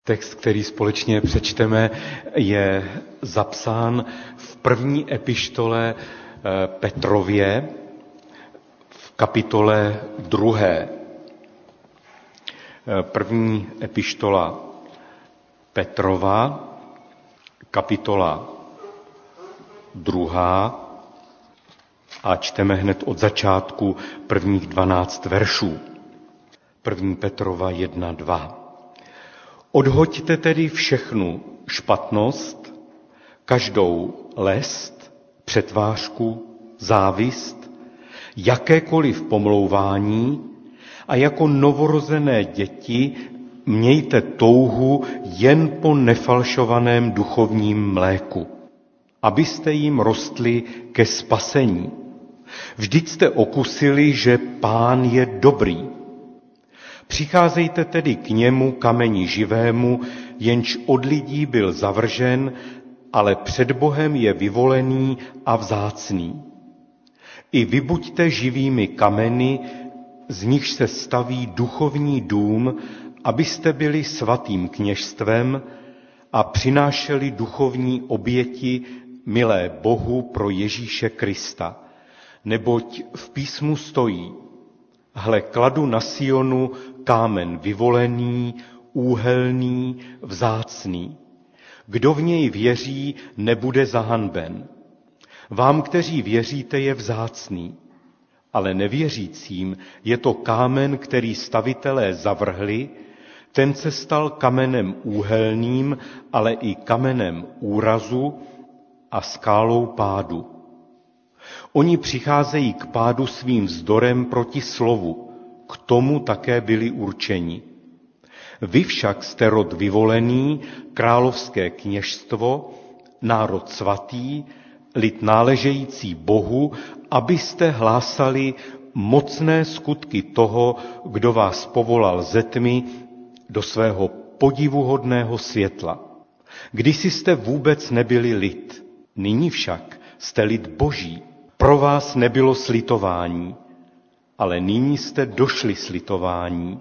Text, který společně přečteme, je zapsán v první epištole Petrově v kapitole 2. První epištola Petrova, kapitola 2. a čteme hned od začátku prvních 12 veršů. První Petrova 1:2. Odhoďte tedy všechnu špatnost, každou lest, přetvářku, závist, jakékoliv pomlouvání a jako novorozené děti mějte touhu jen po nefalšovaném duchovním mléku, abyste jim rostli ke spasení. Vždyť jste okusili, že Pán je dobrý. Přicházejte tedy k němu, kameni živému, jenž od lidí byl zavržen, ale před Bohem je vyvolený a vzácný. I vy buďte živými kameny, z nichž se staví duchovní dům, abyste byli svatým kněžstvem a přinášeli duchovní oběti milé Bohu pro Ježíše Krista. Neboť v písmu stojí: Hle, kladu na Sionu kámen vyvolený, úhelný, vzácný. Kdo v něj věří, nebude zahanben. Vám, kteří věříte, je vzácný, ale nevěřícím je to kámen, který stavitelé zavrhli, ten se stal kamenem úhelným, ale i kamenem úrazu a skálou pádu. Oni přicházejí k pádu svým vzdorem proti slovu, k tomu také byli určeni. Vy však jste rod vyvolený, královské kněžstvo, národ svatý, lid náležející Bohu, abyste hlásali mocné skutky toho, kdo vás povolal ze tmy do svého podivuhodného světla. Kdysi jste vůbec nebyli lid, nyní však jste lid Boží. Pro vás nebylo slitování, ale nyní jste došli slitování.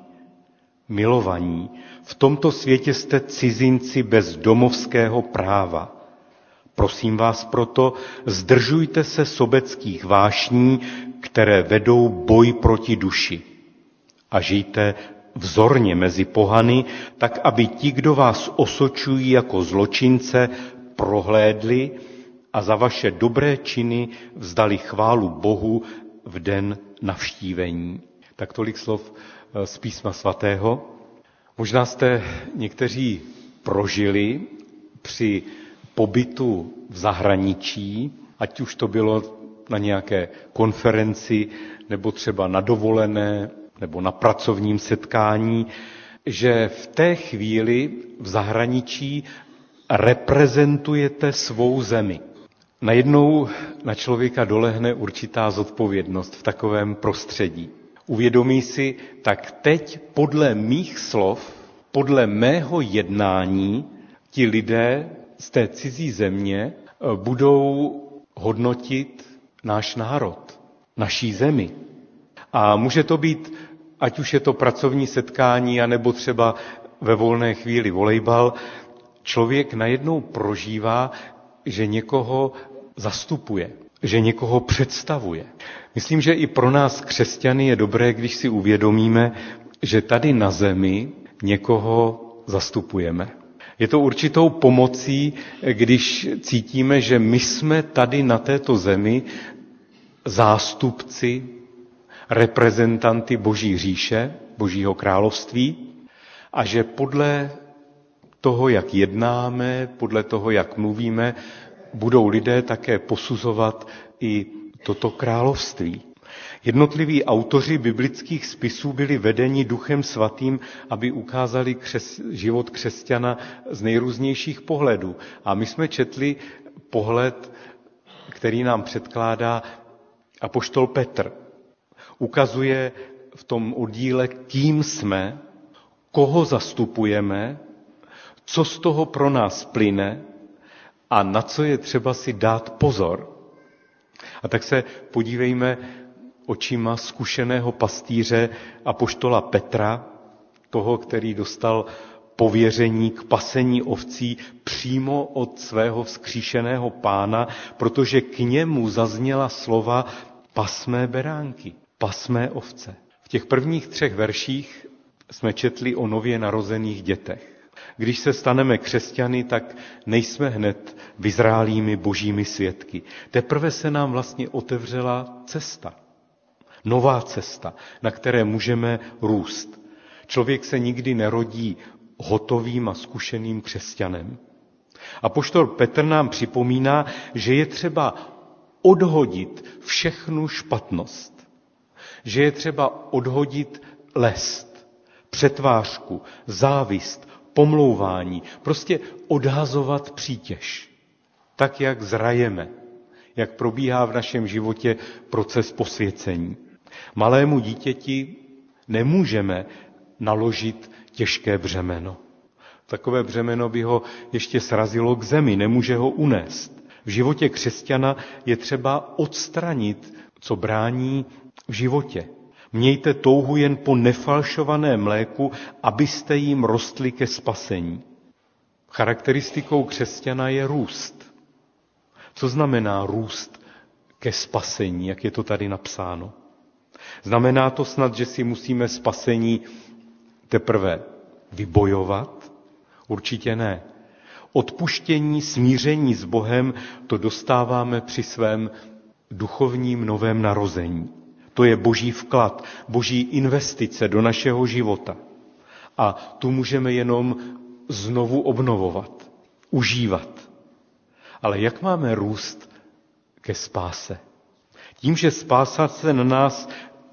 Milovaní, v tomto světě jste cizinci bez domovského práva. Prosím vás proto, zdržujte se sobeckých vášní, které vedou boj proti duši. A žijte vzorně mezi pohany, tak aby ti, kdo vás osočují jako zločince, prohlédli a za vaše dobré činy vzdali chválu Bohu v den navštívení. Tak tolik slov z Písma svatého. Možná jste někteří prožili při pobytu v zahraničí, ať už to bylo na nějaké konferenci, nebo třeba na dovolené, nebo na pracovním setkání, že v té chvíli v zahraničí reprezentujete svou zemi. Najednou na člověka dolehne určitá zodpovědnost v takovém prostředí. Uvědomí si, tak teď podle mých slov, podle mého jednání, ti lidé z té cizí země budou hodnotit náš národ, naší zemi. A může to být, ať už je to pracovní setkání, anebo třeba ve volné chvíli volejbal, člověk najednou prožívá, že někoho zastupuje, že někoho představuje. Myslím, že i pro nás křesťany je dobré, když si uvědomíme, že tady na zemi někoho zastupujeme. Je to určitou pomocí, když cítíme, že my jsme tady na této zemi zástupci, reprezentanty Boží říše, Božího království a že podle toho, jak jednáme, podle toho, jak mluvíme, budou lidé také posuzovat i toto království. Jednotliví autoři biblických spisů byli vedeni Duchem svatým, aby ukázali život křesťana z nejrůznějších pohledů. A my jsme četli pohled, který nám předkládá apoštol Petr. Ukazuje v tom oddíle, kým jsme, koho zastupujeme, co z toho pro nás plyne a na co je třeba si dát pozor. A tak se podívejme očima zkušeného pastýře apoštola Petra, toho, který dostal pověření k pasení ovcí přímo od svého vzkříšeného Pána, protože k němu zazněla slova pas mé beránky, pas mé ovce. V těch prvních 3 verších jsme četli o nově narozených dětech. Když se staneme křesťany, tak nejsme hned vyzrálými božími svědky. Teprve se nám vlastně otevřela cesta. Nová cesta, na které můžeme růst. Člověk se nikdy nerodí hotovým a zkušeným křesťanem. Apoštol Petr nám připomíná, že je třeba odhodit všechnu špatnost. Že je třeba odhodit lest, přetvářku, závist, pomlouvání, prostě odhazovat přítěž. Tak, jak zrajeme, jak probíhá v našem životě proces posvěcení. Malému dítěti nemůžeme naložit těžké břemeno. Takové břemeno by ho ještě srazilo k zemi, nemůže ho unést. V životě křesťana je třeba odstranit, co brání v životě. Mějte touhu jen po nefalšovaném mléku, abyste jim rostli ke spasení. Charakteristikou křesťana je růst. Co znamená růst ke spasení, jak je to tady napsáno? Znamená to snad, že si musíme spasení teprve vybojovat? Určitě ne. Odpuštění, smíření s Bohem, to dostáváme při svém duchovním novém narození. To je boží vklad, boží investice do našeho života. A tu můžeme jenom znovu obnovovat, užívat. Ale jak máme růst ke spáse? Tím, že spása se na nás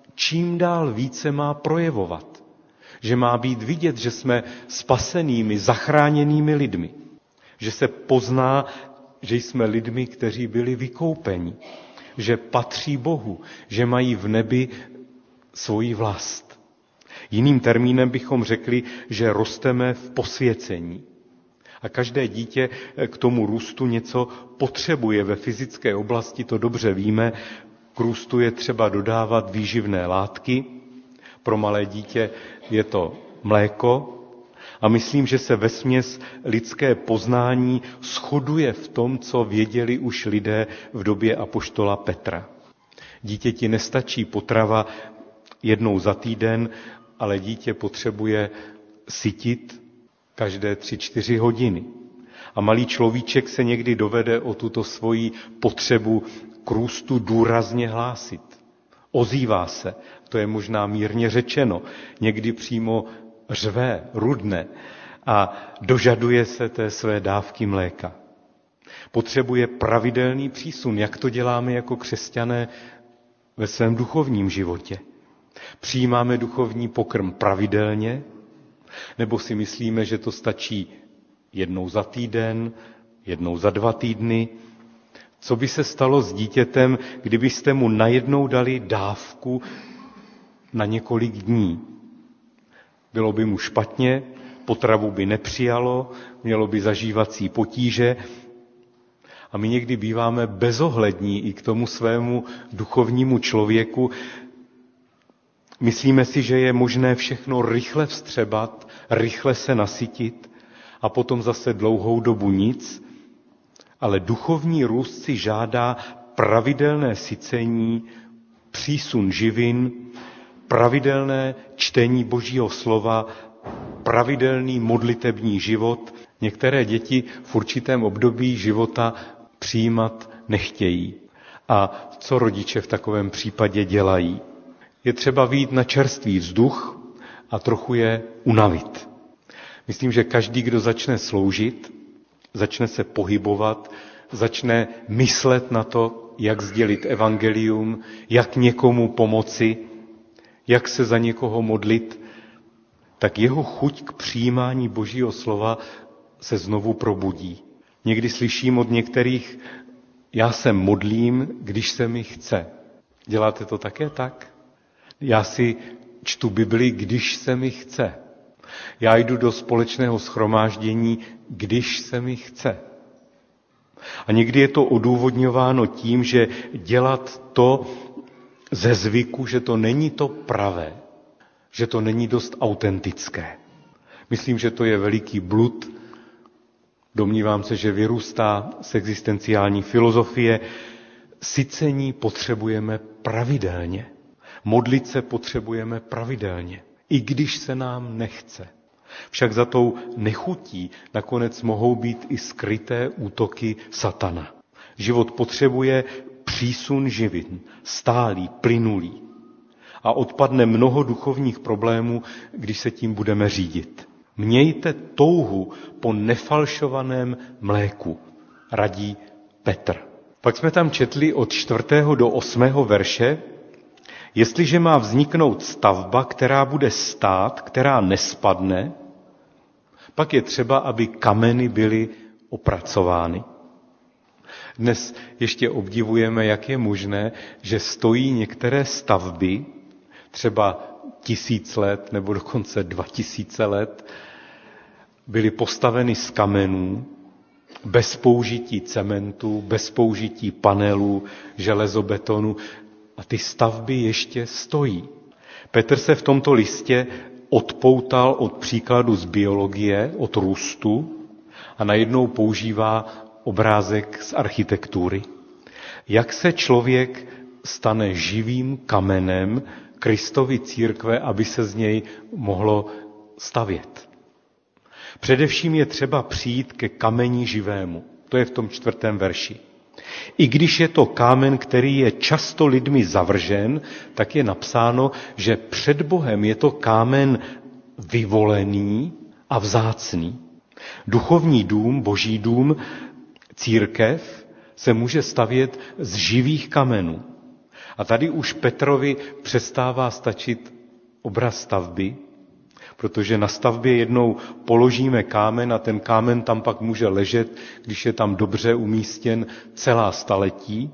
čím dál více má projevovat. Že má být vidět, že jsme spasenými, zachráněnými lidmi. Že se pozná, že jsme lidmi, kteří byli vykoupeni. Že patří Bohu, že mají v nebi svoji vlast. Jiným termínem bychom řekli, že rosteme v posvěcení. A každé dítě k tomu růstu něco potřebuje ve fyzické oblasti, to dobře víme. K růstu je třeba dodávat výživné látky. Pro malé dítě je to mléko. A myslím, že se vesměs lidské poznání shoduje v tom, co věděli už lidé v době apoštola Petra. Dítěti nestačí potrava jednou za týden, ale dítě potřebuje sytit každé 3-4 hodiny. A malý človíček se někdy dovede o tuto svoji potřebu k růstu důrazně hlásit. Ozývá se, to je možná mírně řečeno, někdy přímo řve, rudne a dožaduje se té své dávky mléka. Potřebuje pravidelný přísun, jak to děláme jako křesťané ve svém duchovním životě. Přijímáme duchovní pokrm pravidelně, nebo si myslíme, že to stačí jednou za týden, jednou za 2 týdny. Co by se stalo s dítětem, kdybyste mu najednou dali dávku na několik dní? Bylo by mu špatně, potravu by nepřijalo, mělo by zažívací potíže a my někdy býváme bezohlední i k tomu svému duchovnímu člověku. Myslíme si, že je možné všechno rychle vstřebat, rychle se nasytit a potom zase dlouhou dobu nic, ale duchovní růst si žádá pravidelné sycení, přísun živin, pravidelné čtení Božího slova, pravidelný modlitební život. Některé děti v určitém období života přijímat nechtějí. A co rodiče v takovém případě dělají? Je třeba vyjít na čerstvý vzduch a trochu je unavit. Myslím, že každý, kdo začne sloužit, začne se pohybovat, začne myslet na to, jak sdělit evangelium, jak někomu pomoci, jak se za někoho modlit, tak jeho chuť k přijímání Božího slova se znovu probudí. Někdy slyším od některých, já se modlím, když se mi chce. Děláte to také tak? Já si čtu Bibli, když se mi chce. Já jdu do společného shromáždění, když se mi chce. A někdy je to odůvodňováno tím, že dělat to ze zvyku, že to není to pravé, že to není dost autentické. Myslím, že to je veliký blud. Domnívám se, že vyrůstá z existenciální filozofie. Sycení potřebujeme pravidelně. Modlit se potřebujeme pravidelně, i když se nám nechce. Však za tou nechutí nakonec mohou být i skryté útoky satana. Život potřebuje přísun živin, stálý, plynulý. A odpadne mnoho duchovních problémů, když se tím budeme řídit. Mějte touhu po nefalšovaném mléku, radí Petr. Pak jsme tam četli od 4. do 8. verše, jestliže má vzniknout stavba, která bude stát, která nespadne, pak je třeba, aby kameny byly opracovány. Dnes ještě obdivujeme, jak je možné, že stojí některé stavby, třeba 1000 let nebo dokonce 2000 let, byly postaveny z kamenů, bez použití cementu, bez použití panelů, železobetonu a ty stavby ještě stojí. Petr se v tomto listě odpoutal od příkladu z biologie, od růstu a najednou používá obrázek z architektury. Jak se člověk stane živým kamenem Kristovy církve, aby se z něj mohlo stavět. Především je třeba přijít ke kameni živému. To je v tom 4. verši. I když je to kámen, který je často lidmi zavržen, tak je napsáno, že před Bohem je to kámen vyvolený a vzácný. Duchovní dům, boží dům, církev se může stavět z živých kamenů. A tady už Petrovi přestává stačit obraz stavby, protože na stavbě jednou položíme kámen a ten kámen tam pak může ležet, když je tam dobře umístěn celá staletí,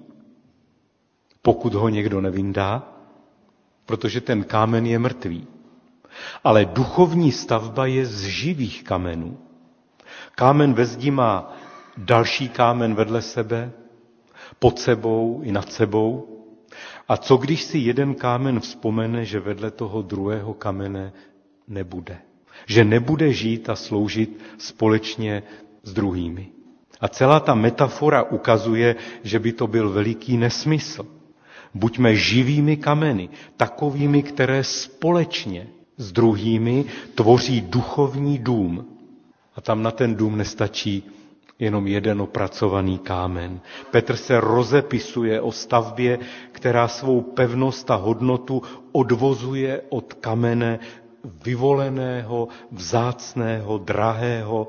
pokud ho někdo nevyndá, protože ten kámen je mrtvý. Ale duchovní stavba je z živých kamenů. Kámen ve zdi má další kámen vedle sebe, pod sebou i nad sebou. A co když si jeden kámen vzpomene, že vedle toho druhého kamene nebude? Že nebude žít a sloužit společně s druhými. A celá ta metafora ukazuje, že by to byl veliký nesmysl. Buďme živými kameny, takovými, které společně s druhými tvoří duchovní dům. A tam na ten dům nestačí jenom jeden opracovaný kámen. Petr se rozepisuje o stavbě, která svou pevnost a hodnotu odvozuje od kamene vyvoleného, vzácného, drahého.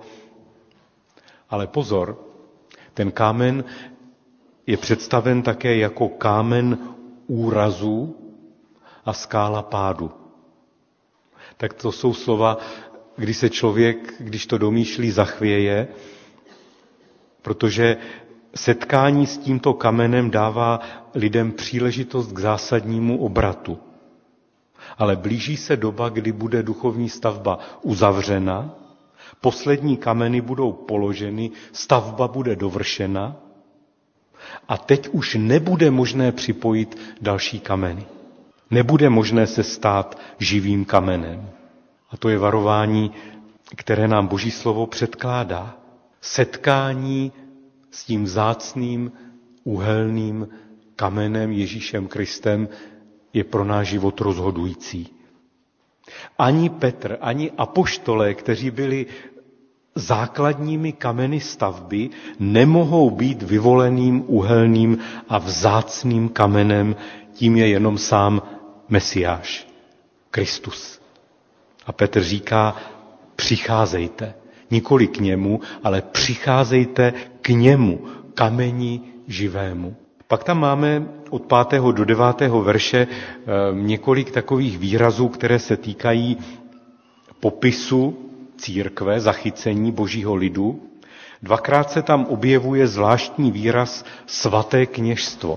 Ale pozor, ten kámen je představen také jako kámen úrazu a skála pádu. Tak to jsou slova, kdy se člověk, když to domýšlí, zachvěje, protože setkání s tímto kamenem dává lidem příležitost k zásadnímu obratu. Ale blíží se doba, kdy bude duchovní stavba uzavřena, poslední kameny budou položeny, stavba bude dovršena a teď už nebude možné připojit další kameny. Nebude možné se stát živým kamenem. A to je varování, které nám Boží slovo předkládá. Setkání s tím vzácným úhelným kamenem Ježíšem Kristem je pro náš život rozhodující. Ani Petr, ani apoštolé, kteří byli základními kameny stavby, nemohou být vyvoleným úhelným a vzácným kamenem, tím je jenom sám Mesiáš, Kristus. A Petr říká, přicházejte, nikoli k němu, ale přicházejte k němu, kameni živému. Pak tam máme od 5. do 9. verše několik takových výrazů, které se týkají popisu církve, zachycení božího lidu. Dvakrát se tam objevuje zvláštní výraz svaté kněžstvo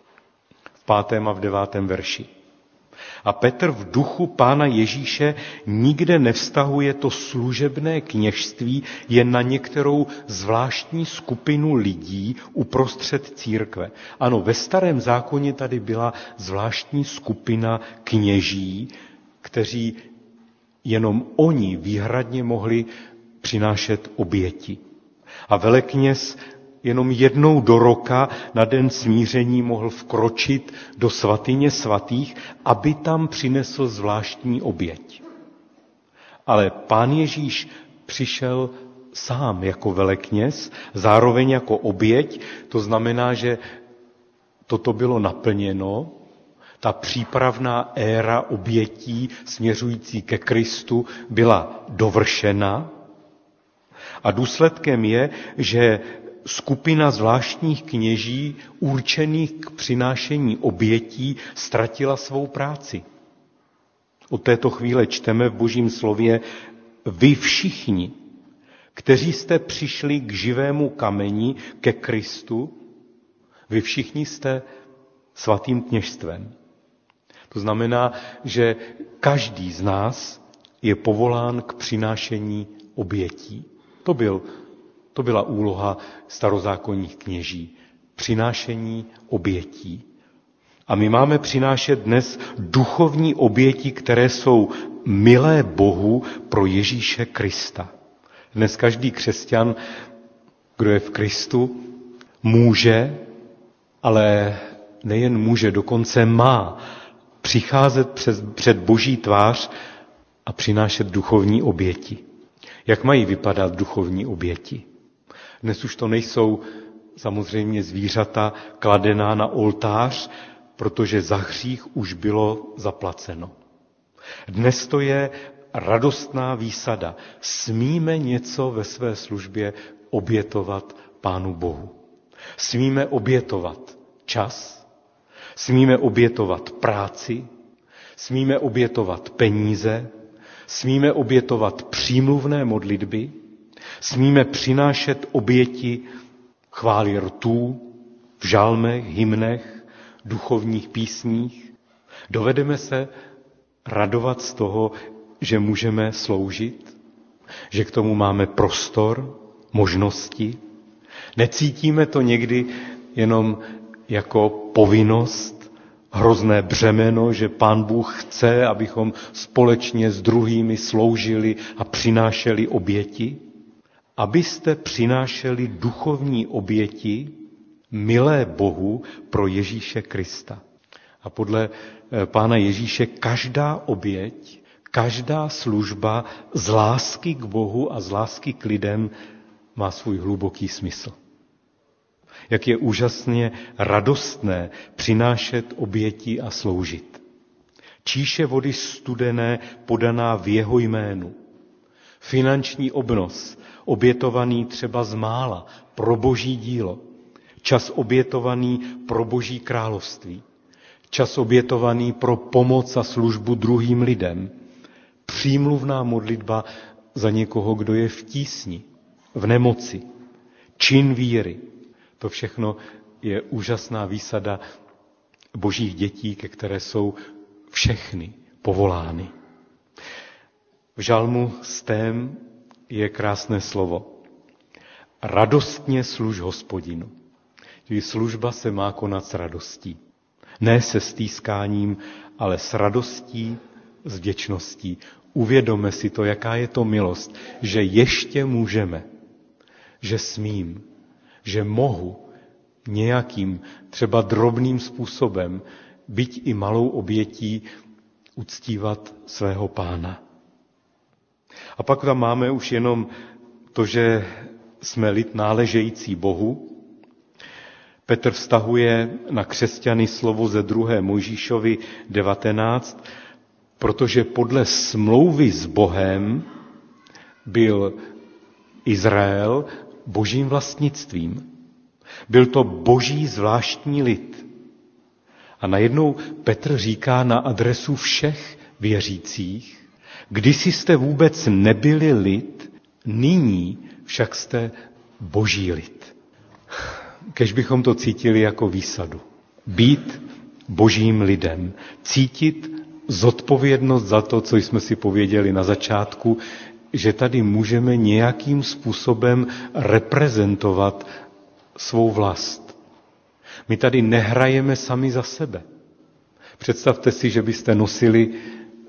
v 5. a v 9. verši. A Petr v duchu Pána Ježíše nikde nevztahuje to služebné kněžství jen na některou zvláštní skupinu lidí uprostřed církve. Ano, ve Starém zákoně tady byla zvláštní skupina kněží, kteří jenom oni výhradně mohli přinášet oběti. A velekněz jenom jednou do roka na den smíření mohl vkročit do svatyně svatých, aby tam přinesl zvláštní oběť. Ale Pán Ježíš přišel sám jako velekněz, zároveň jako oběť, to znamená, že toto bylo naplněno, ta přípravná éra obětí směřující ke Kristu byla dovršena a důsledkem je, že skupina zvláštních kněží určených k přinášení obětí ztratila svou práci. Od této chvíle čteme v Božím slově: vy všichni, kteří jste přišli k živému kameni, ke Kristu, vy všichni jste svatým kněžstvem. To znamená, že každý z nás je povolán k přinášení obětí. To byla úloha starozákonních kněží. Přinášení obětí. A my máme přinášet dnes duchovní oběti, které jsou milé Bohu pro Ježíše Krista. Dnes každý křesťan, kdo je v Kristu, může, ale nejen může, dokonce má přicházet před Boží tvář a přinášet duchovní oběti. Jak mají vypadat duchovní oběti? Dnes už to nejsou samozřejmě zvířata kladená na oltář, protože za hřích už bylo zaplaceno. Dnes to je radostná výsada. Smíme něco ve své službě obětovat Pánu Bohu. Smíme obětovat čas, smíme obětovat práci, smíme obětovat peníze, smíme obětovat přímluvné modlitby, smíme přinášet oběti chvály rtů, v žalmech, hymnech, duchovních písních. Dovedeme se radovat z toho, že můžeme sloužit, že k tomu máme prostor, možnosti. Necítíme to někdy jenom jako povinnost, hrozné břemeno, že Pán Bůh chce, abychom společně s druhými sloužili a přinášeli oběti? Abyste přinášeli duchovní oběti milé Bohu pro Ježíše Krista. A podle Pána Ježíše každá oběť, každá služba z lásky k Bohu a z lásky k lidem má svůj hluboký smysl. Jak je úžasně radostné přinášet oběti a sloužit. Číše vody studené podaná v jeho jménu. Finanční obnos, obětovaný třeba z mála pro Boží dílo. Čas obětovaný pro Boží království. Čas obětovaný pro pomoc a službu druhým lidem. Přímluvná modlitba za někoho, kdo je v tísni, v nemoci. Čin víry. To všechno je úžasná výsada Božích dětí, ke které jsou všechny povolány. V žalmu 100 je krásné slovo. Radostně služ Hospodinu. Čili služba se má konat s radostí. Ne se stýskáním, ale s radostí, s vděčností. Uvědomme si to, jaká je to milost, že ještě můžeme, že smím, že mohu nějakým třeba drobným způsobem, byť i malou obětí, uctívat svého Pána. A pak tam máme už jenom to, že jsme lid náležející Bohu. Petr vztahuje na křesťany slovo ze 2. Mojžíšovi 19, protože podle smlouvy s Bohem byl Izrael Božím vlastnictvím. Byl to Boží zvláštní lid. A najednou Petr říká na adresu všech věřících, kdysi jste vůbec nebyli lid, nyní však jste Boží lid. Kež bychom to cítili jako výsadu. Být Božím lidem. Cítit zodpovědnost za to, co jsme si pověděli na začátku, že tady můžeme nějakým způsobem reprezentovat svou vlast. My tady nehrajeme sami za sebe. Představte si, že byste nosili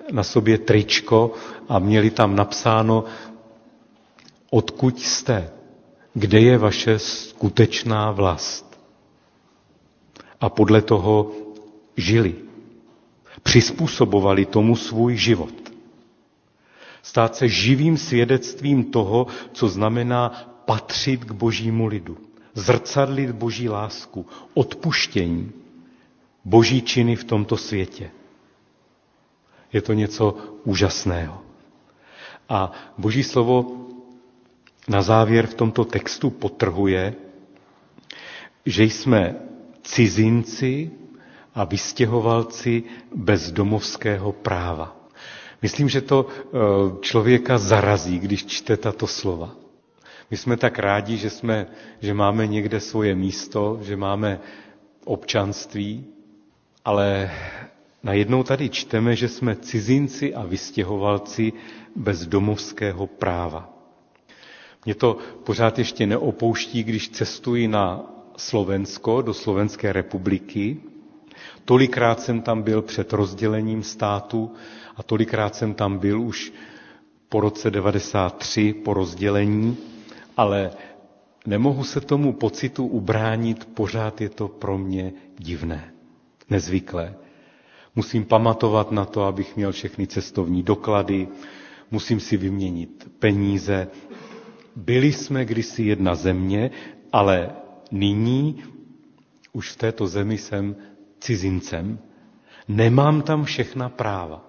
na sobě tričko a měli tam napsáno, odkud jste, kde je vaše skutečná vlast. A podle toho žili. Přizpůsobovali tomu svůj život. Stát se živým svědectvím toho, co znamená patřit k Božímu lidu. Zrcadlit Boží lásku, odpuštění, Boží činy v tomto světě. Je to něco úžasného. A Boží slovo na závěr v tomto textu podtrhuje, že jsme cizinci a vystěhovalci bez domovského práva. Myslím, že to člověka zarazí, když čte tato slova. My jsme tak rádi, že máme někde svoje místo, že máme občanství, ale najednou tady čteme, že jsme cizinci a vystěhovalci bez domovského práva. Mě to pořád ještě neopouští, když cestuji na Slovensko, do Slovenské republiky. Tolikrát jsem tam byl před rozdělením státu a tolikrát jsem tam byl už po roce 1993, po rozdělení, ale nemohu se tomu pocitu ubránit, pořád je to pro mě divné, nezvyklé. Musím pamatovat na to, abych měl všechny cestovní doklady, musím si vyměnit peníze. Byli jsme kdysi jedna země, ale nyní už v této zemi jsem cizincem. Nemám tam všechna práva.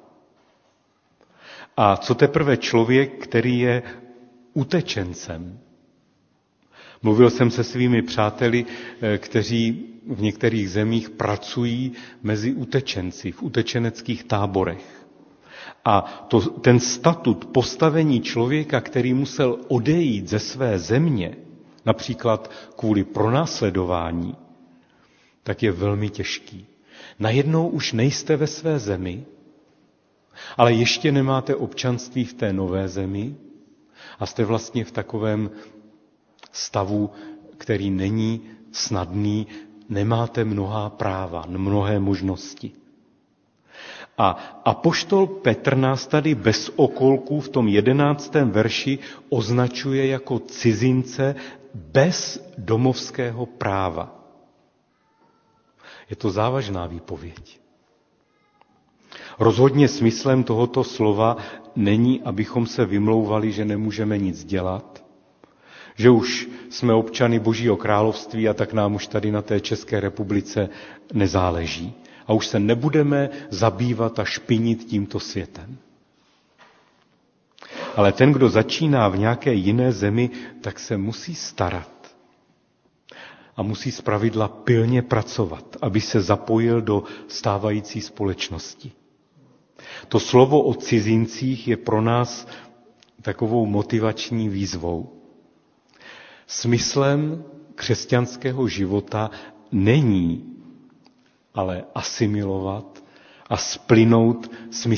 A co teprve člověk, který je utečencem? Mluvil jsem se svými přáteli, kteří v některých zemích pracují mezi utečenci, v utečeneckých táborech. A ten statut postavení člověka, který musel odejít ze své země, například kvůli pronásledování, tak je velmi těžký. Najednou už nejste ve své zemi, ale ještě nemáte občanství v té nové zemi a jste vlastně v takovém stavu, který není snadný, nemáte mnohá práva, mnohé možnosti. A apoštol Petr nás tady bez okolků v tom 11. verši označuje jako cizince bez domovského práva. Je to závažná výpověď. Rozhodně smyslem tohoto slova není, abychom se vymlouvali, že nemůžeme nic dělat, že už jsme občany Božího království a tak nám už tady na té České republice nezáleží. A už se nebudeme zabývat a špinit tímto světem. Ale ten, kdo začíná v nějaké jiné zemi, tak se musí starat. A musí zpravidla pilně pracovat, aby se zapojil do stávající společnosti. To slovo o cizincích je pro nás takovou motivační výzvou. Smyslem křesťanského života není ale asimilovat a splynout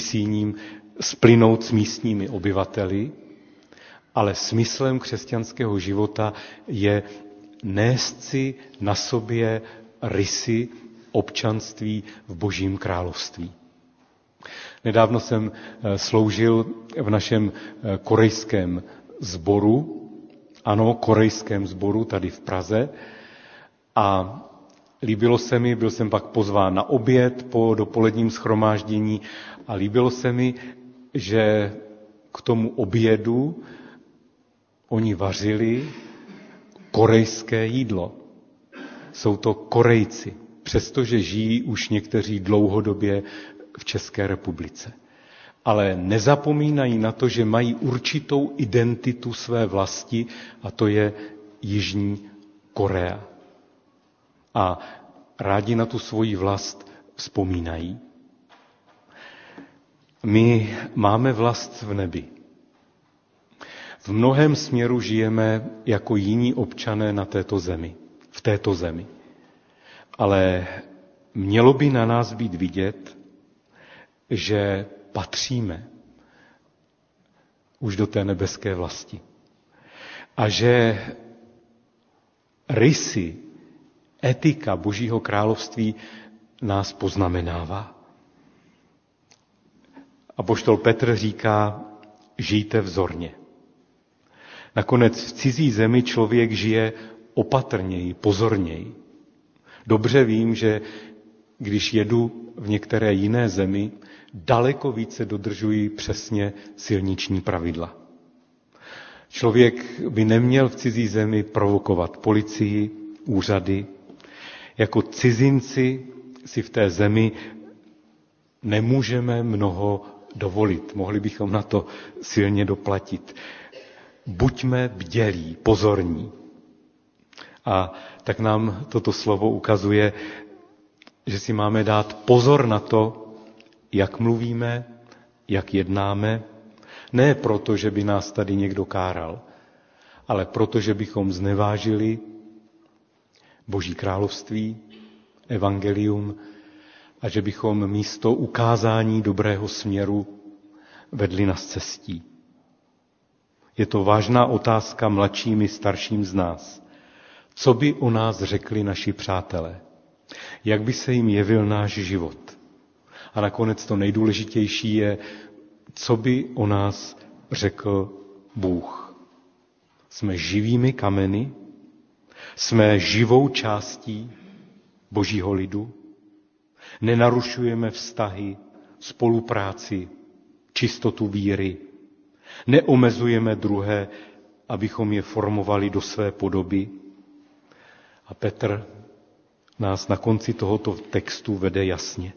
s místními obyvateli, ale smyslem křesťanského života je nést si na sobě rysy občanství v Božím království. Nedávno jsem sloužil v našem korejském sboru, korejském sboru tady v Praze a líbilo se mi, byl jsem pak pozván na oběd po dopoledním shromáždění a líbilo se mi, že k tomu obědu oni vařili korejské jídlo. Jsou to Korejci, přestože žijí už někteří dlouhodobě v České republice. Ale nezapomínají na to, že mají určitou identitu své vlasti a to je Jižní Korea. A rádi na tu svoji vlast vzpomínají. My máme vlast v nebi. V mnohém směru žijeme jako jiní občané na této zemi, v této zemi. Ale mělo by na nás být vidět, že patříme už do té nebeské vlasti. A že rysy, etika Božího království nás poznamenává. Apoštol Petr říká, žijte vzorně. Nakonec v cizí zemi člověk žije opatrněji, pozorněji. Dobře vím, že když jedu v některé jiné zemi, daleko více dodržuji přesně silniční pravidla. Člověk by neměl v cizí zemi provokovat policii, úřady. Jako cizinci si v té zemi nemůžeme mnoho dovolit. Mohli bychom na to silně doplatit. Buďme bdělí, pozorní. A tak nám toto slovo ukazuje, že si máme dát pozor na to, jak mluvíme, jak jednáme, ne proto, že by nás tady někdo káral, ale proto, že bychom znevážili Boží království, evangelium a že bychom místo ukázání dobrého směru vedli nás cestí. Je to vážná otázka mladším i starším z nás. Co by o nás řekli naši přátelé? Jak by se jim jevil náš život? A nakonec to nejdůležitější je, co by o nás řekl Bůh. Jsme živými kameny? Jsme živou částí Božího lidu? Nenarušujeme vztahy, spolupráci, čistotu víry? Neomezujeme druhé, abychom je formovali do své podoby? A Petr nás na konci tohoto textu vede jasně.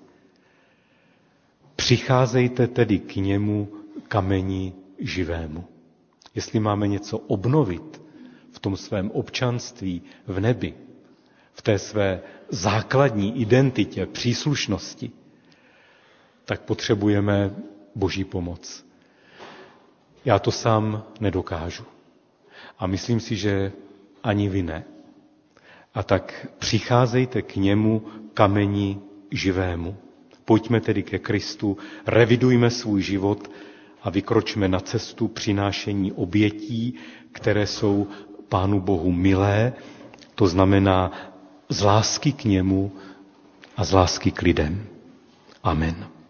Přicházejte tedy k němu, kameni živému. Jestli máme něco obnovit v tom svém občanství v nebi, v té své základní identitě, příslušnosti, tak potřebujeme Boží pomoc. Já to sám nedokážu. A myslím si, že ani vy ne. A tak přicházejte k němu, kameni živému. Pojďme tedy ke Kristu, revidujme svůj život a vykročme na cestu přinášení obětí, které jsou Pánu Bohu milé, to znamená z lásky k němu a z lásky k lidem. Amen.